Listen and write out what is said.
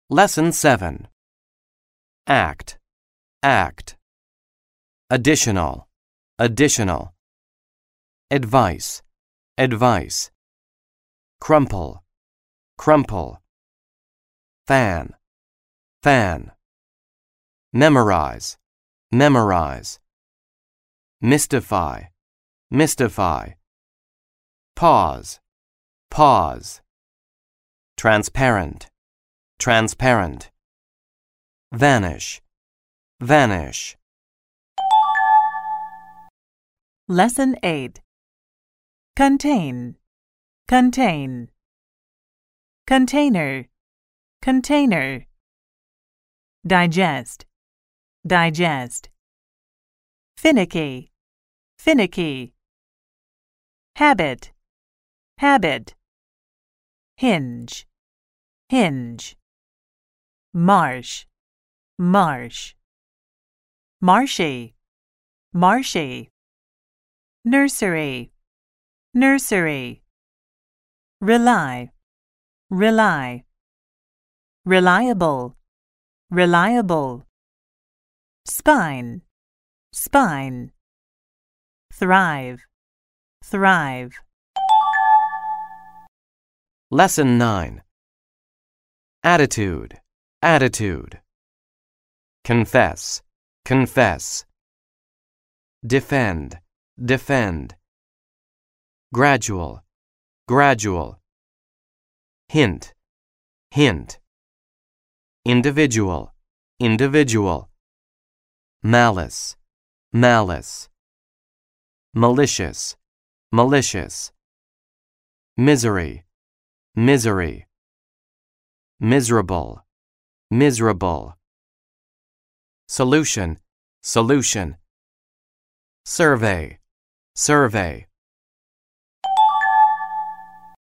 Lesson 7. Act, act. Additional, additional. Advice, advice. Crumple, crumple. Fan, fan. Memorize, memorize. Mystify, mystify. Pause, pause. Transparent, transparent. Vanish, vanish. Lesson 8. Contain, contain. Container, container. Digest, digest. Finicky, finicky. Habit, habit. Hinge, hinge. Marsh, marsh. Marshy, marshy. Nursery, nursery. Rely, rely. Reliable, reliable. Spine, spine. Thrive, thrive. Lesson 9. Attitude, attitude. Confess, confess. Defend, defend. Gradual, gradual. Hint, hint. Individual, individual. Malice, malice. Malicious, malicious. Misery, misery. Miserable, miserable. Solution, solution. Survey, survey.